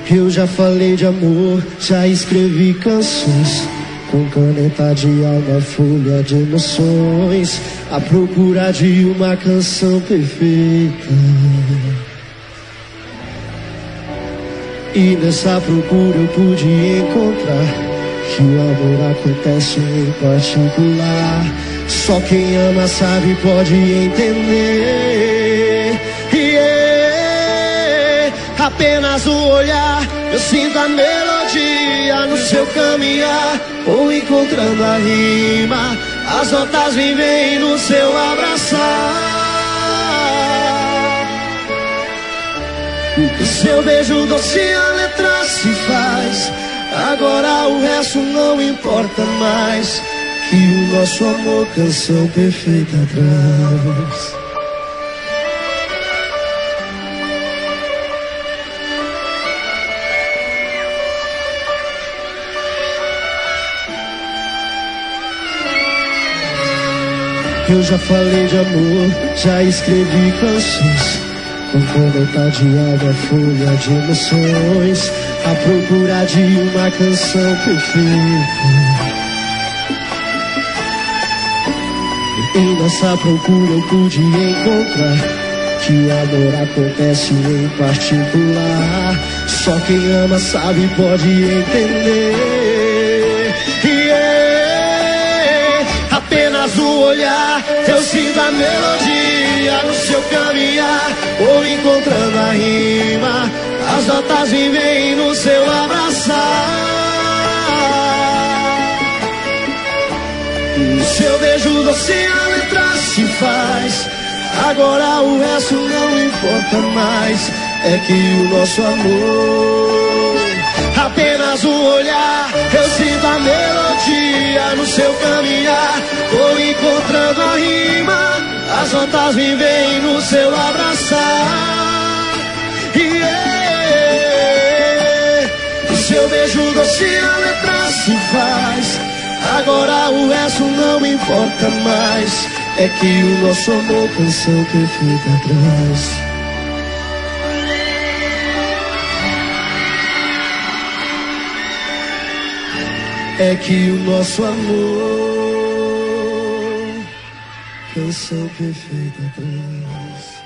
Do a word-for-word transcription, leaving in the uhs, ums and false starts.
Eu já falei de amor, já escrevi canções com caneta de alma, folha de emoções, à procura de uma canção perfeita. E nessa procura eu pude encontrar que o amor acontece em particular. Só quem ama sabe, pode entender. Yeah. Apenas um olhar, eu sinto a melodia no seu caminhar, ou encontrando a rima, as notas vivem no seu abraçar. O seu beijo doce, a letra se faz. Agora o resto não importa mais, que o nosso amor canção perfeita traz. Eu já falei de amor, já escrevi canções com caneta de água, folha de emoções, à procura de uma canção perfeita. E nessa procura eu pude encontrar que o amor acontece em particular. Só quem ama sabe, pode entender. Yeah. Apenas um olhar, eu sinto a melodia no seu caminhar, ou encontrando a rima, as notas vivem no seu abraçar. O seu beijo doce, a letra se faz. Agora o resto não importa mais, é que o nosso amor, apenas um olhar, eu sinto a melodia no seu caminhar, ou encontrando a rima, as notas vivem no seu abraçar. Yeah. O seu beijo doce, a letra se faz. Agora o resto não importa mais, é que o nosso amor canção perfeita traz. É que o nosso amor canção perfeita traz.